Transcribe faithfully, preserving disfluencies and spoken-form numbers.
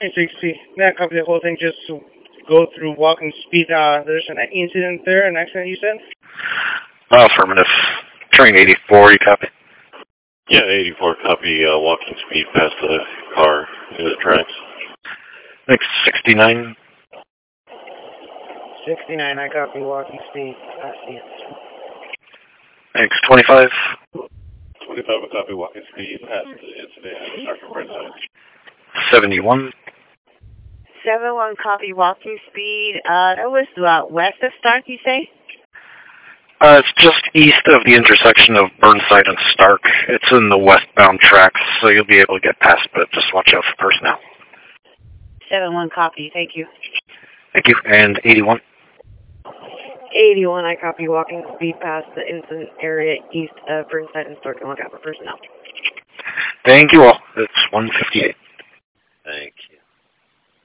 Hey, sixty. That copy the whole thing just to go through walking speed. Uh, there's an incident there, an accident you said? Uh, affirmative. Train eighty-four, you copy? Yeah, eighty-four copy, uh, walking speed past the car in the tracks. Next, sixty-nine. sixty-nine, I copy walking speed. I see it. Next, twenty-five. twenty-five, I copy walking speed past the incident. Doctor Burnside. seventy-one. seven one copy walking speed. Uh, that was uh, west of Stark, you say? Uh, it's just east of the intersection of Burnside and Stark. It's in the westbound tracks, so you'll be able to get past, but just watch out for personnel. seven one copy, thank you. Thank you. And eighty-one. eighty-one, I copy walking speed past the incident area east of Burnside and Stark, and look out for personnel. Thank you all. It's one fifty-eight.